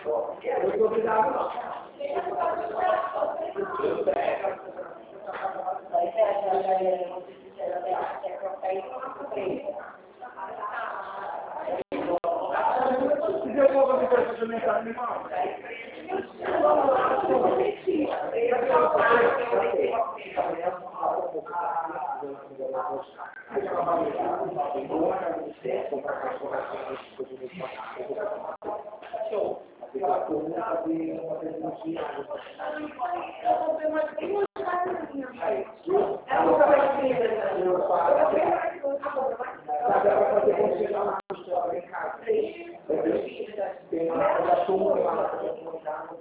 Eu estou obrigado, não. Se eu vou fazer para suplementar animal. Tem uma